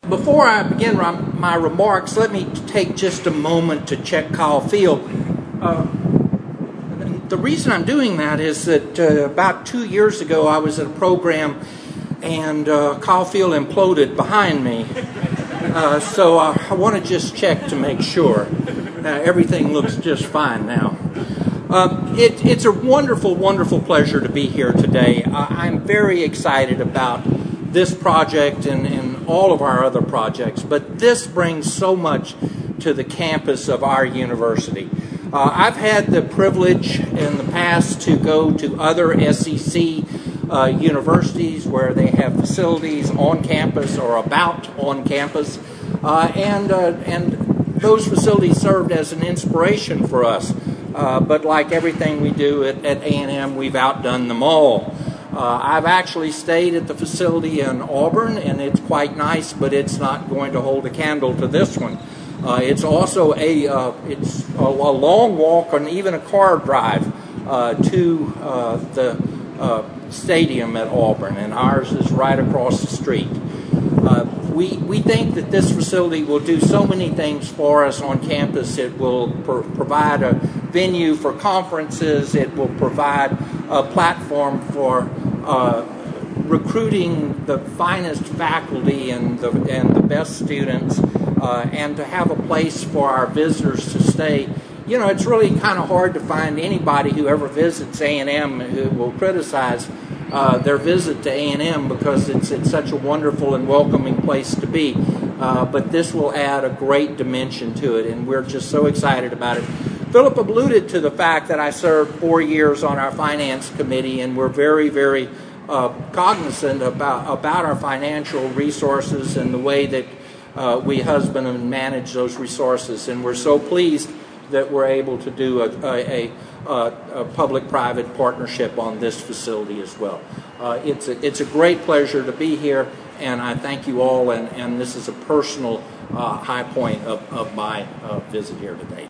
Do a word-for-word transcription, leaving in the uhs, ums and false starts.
Before I begin my remarks, let me take just a moment to check Kyle Field. Uh, the reason I'm doing that is that uh, about two years ago I was at a program and uh, Kyle Field imploded behind me. Uh, so uh, I want to just check to make sure. Uh, everything looks just fine now. Uh, it, it's a wonderful, wonderful pleasure to be here today. Uh, I'm very excited about this project and, and all of our other projects, but this brings so much to the campus of our university. Uh, I've had the privilege in the past to go to other S E C uh, universities where they have facilities on campus or about on campus, uh, and, uh, and those facilities served as an inspiration for us. Uh, but like everything we do at, at A and M, we've outdone them all. Uh, I've actually stayed at the facility in Auburn, and it's quite nice, but it's not going to hold a candle to this one. Uh, it's also a uh, it's a, a long walk and even a car drive uh, to uh, the uh, stadium at Auburn, and ours is right across the street. Uh, we we think that this facility will do so many things for us on campus. It will pr provide a venue for conferences. It will provide a platform for uh, recruiting the finest faculty and the and the best students, uh, and to have a place for our visitors to stay. You know, it's really kind of hard to find anybody who ever visits A and M who will criticize uh, their visit to A and M because it's it's such a wonderful and welcoming place to be. Uh, but this will add a great dimension to it, and we're just so excited about it. Philip alluded to the fact that I served four years on our finance committee, and we're very, very uh, cognizant about about our financial resources and the way that uh, we husband and manage those resources. And we're so pleased that we're able to do a, a, a, a public-private partnership on this facility as well. Uh, it's, a, it's a great pleasure to be here, and I thank you all, and, and this is a personal uh, high point of, of my uh, visit here today.